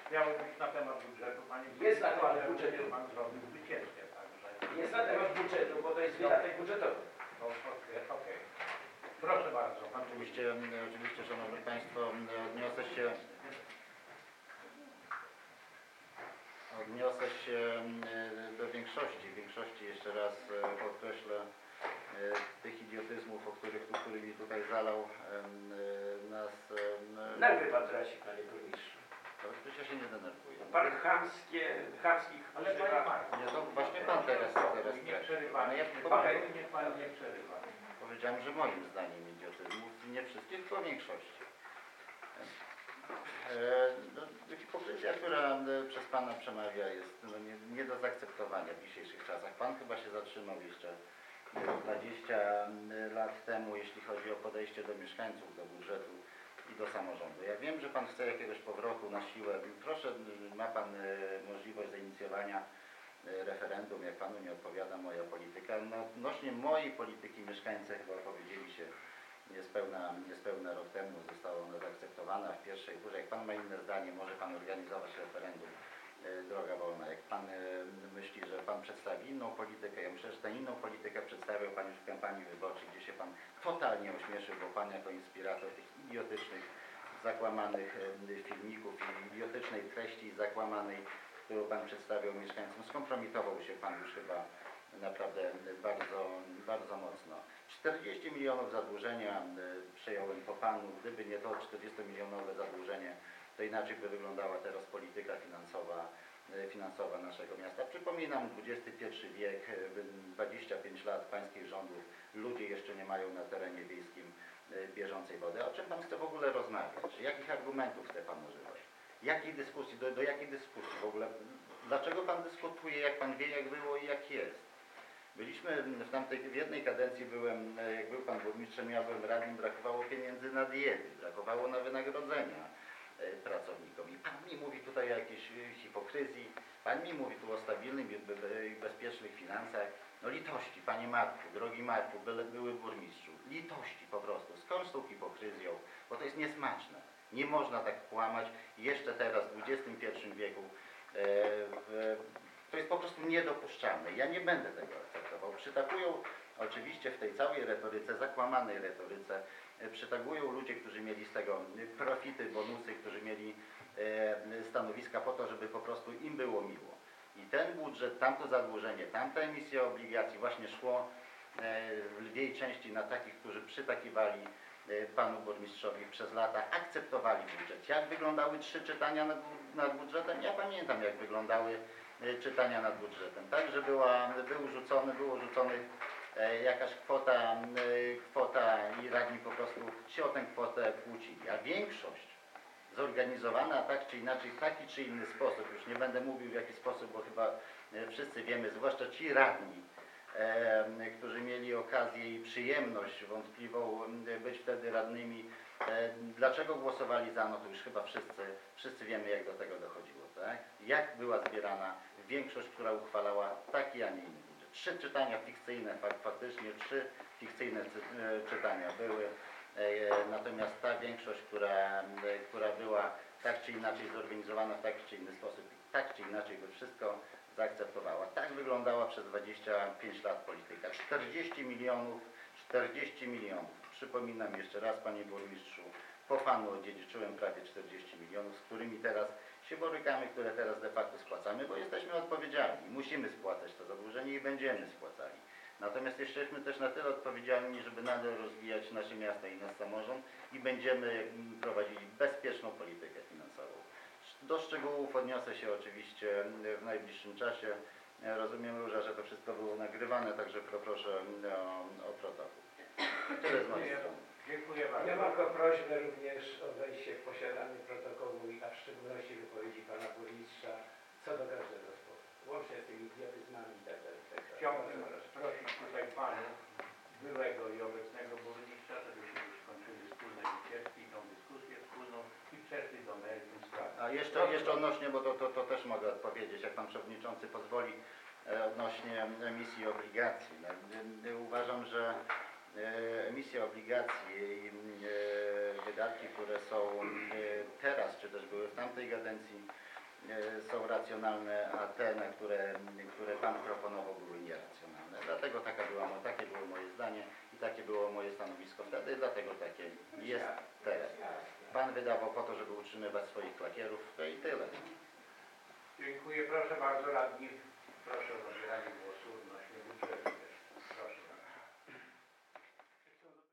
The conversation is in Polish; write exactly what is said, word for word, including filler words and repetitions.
miało być na temat budżetu, panie Jest na temat budżetu. Pan zrobił wycieczkę, także... Jest na temat budżetu, bo to jest wydatek budżetowy. No, okej, okej. Proszę bardzo. Pan Oczywiście, oczywiście, Szanowni Państwo, odniosę się odniosę się do większości, większości jeszcze raz podkreślę tych idiotyzmów, o których, którymi tutaj zalał nas. Nerwy pan traci, panie burmistrzu. To przecież ja się nie denerwuję. Pan chamskie, chamskich Ale panie używa. Marku, Nie, to właśnie pan teraz, teraz nie przerywa. No ja Okej, nie pan nie przerywa. powiedziałem, że moim zdaniem idiotyzmów, nie wszystkich, tylko większości. E, no, hipokryzja, która e, przez Pana przemawia, jest no, nie, nie do zaakceptowania w dzisiejszych czasach. Pan chyba się zatrzymał jeszcze dwadzieścia lat temu, jeśli chodzi o podejście do mieszkańców, do budżetu i do samorządu. Ja wiem, że Pan chce jakiegoś powrotu na siłę. Proszę, ma Pan e, możliwość zainicjowania e, referendum, jak Panu nie odpowiada moja polityka. No, odnośnie mojej polityki mieszkańcy chyba powiedzieli się niespełna, niespełna rok temu, została ona zaakceptowana w pierwszej turze. Jak Pan ma inne zdanie, może Pan organizować referendum, e, droga wolna. Jak Pan e, myśli, że Pan przedstawi inną politykę, ja myślę, że tę inną politykę przedstawiał Pan już w kampanii wyborczej, gdzie się Pan totalnie ośmieszył, bo Pan jako inspirator tych idiotycznych, zakłamanych e, filmików i idiotycznej treści zakłamanej, którą Pan przedstawiał mieszkańcom, skompromitował się Pan już chyba naprawdę bardzo, bardzo mocno. czterdzieści milionów zadłużenia y, przejąłem po Panu. Gdyby nie to czterdziestomilionowe zadłużenie, to inaczej by wyglądała teraz polityka finansowa, y, finansowa naszego miasta. Przypominam, dwudziesty pierwszy wiek, y, dwadzieścia pięć lat pańskich rządów, ludzie jeszcze nie mają na terenie wiejskim y, bieżącej wody. O czym Pan chce w ogóle rozmawiać? Jakich argumentów chce Pan używać? Jakiej dyskusji, do, do jakiej dyskusji w ogóle? Dlaczego Pan dyskutuje, jak Pan wie, jak było i jak jest? Byliśmy w tamtej, w jednej kadencji byłem, jak był Pan burmistrzem, ja byłem radnym, brakowało pieniędzy na diety, brakowało na wynagrodzenia pracownikom. I Pan mi mówi tutaj o jakiejś hipokryzji, Pan mi mówi tu o stabilnych i bezpiecznych finansach. No litości, Panie Marku, drogi Marku, były, były burmistrzu, litości po prostu, skąd z tą hipokryzją, bo to jest niesmaczne. Nie można tak kłamać jeszcze teraz w dwudziestym pierwszym wieku. E, w, To jest po prostu niedopuszczalne. Ja nie będę tego akceptował. Przytakują oczywiście w tej całej retoryce, zakłamanej retoryce, przytakują ludzie, którzy mieli z tego profity, bonusy, którzy mieli e, stanowiska po to, żeby po prostu im było miło. I ten budżet, tamto zadłużenie, tamta emisja obligacji właśnie szło e, w lwiej części na takich, którzy przytakiwali e, Panu burmistrzowi przez lata, akceptowali budżet. Jak wyglądały trzy czytania nad, nad budżetem? Ja pamiętam, jak wyglądały czytania nad budżetem. Także była, był rzucony, było rzuconych e, jakaś kwota, e, kwota i radni po prostu się o tę kwotę kłócili. A większość zorganizowana tak czy inaczej, w taki czy inny sposób, już nie będę mówił w jaki sposób, bo chyba e, wszyscy wiemy, zwłaszcza ci radni, e, którzy mieli okazję i przyjemność wątpliwą e, być wtedy radnymi. E, dlaczego głosowali za, no to już chyba wszyscy, wszyscy wiemy, jak do tego dochodziło. Tak? Jak była zbierana większość, która uchwalała taki, a nie inny budżet. Trzy czytania fikcyjne, fakt, faktycznie trzy fikcyjne cy, e, czytania były, e, natomiast ta większość, która, e, która była tak czy inaczej zorganizowana w taki czy inny sposób, tak czy inaczej by wszystko zaakceptowała. Tak wyglądała przez dwadzieścia pięć lat polityka. czterdzieści milionów, czterdzieści milionów. Przypominam jeszcze raz, Panie Burmistrzu, po Panu odziedziczyłem prawie czterdzieści milionów, z którymi teraz się borykamy, które teraz de facto spłacamy, bo jesteśmy odpowiedzialni. Musimy spłacać to zadłużenie i będziemy spłacali. Natomiast jesteśmy też na tyle odpowiedzialni, żeby nadal rozwijać nasze miasta i nasz samorząd i będziemy prowadzili bezpieczną politykę finansową. Do szczegółów odniosę się oczywiście w najbliższym czasie. Rozumiem, Róża, że to wszystko było nagrywane, także poproszę o, o protokół. Tyle z mojej strony. Dziękuję bardzo. Ja mam tylko prośbę również o wejście w posiadanie protokołu, a w szczególności wypowiedzi Pana Burmistrza co do każdego słowa. Łącznie z tymi idiotyzmami i tak dalej. Tak dalej. Chciałbym prosić tutaj Panów, byłego i obecnego burmistrza, żebyśmy już skończyli wspólne wycieczki, tą dyskusję wspólną i przeszli do meritum sprawy. A jeszcze, jeszcze odnośnie, bo to, to, to też mogę odpowiedzieć, jak Pan Przewodniczący pozwoli, odnośnie emisji obligacji. Uważam, że emisja obligacji i wydatki, które są teraz, czy też były w tamtej kadencji e, są racjonalne, a te, na które, które Pan proponował, były nieracjonalne. Dlatego taka była, mo- takie było moje zdanie i takie było moje stanowisko wtedy, dlatego takie jest teraz. Pan wydawał po to, żeby utrzymywać swoich klakierów, to i tyle. Dziękuję. Proszę bardzo radni. Proszę o zabieranie głosu.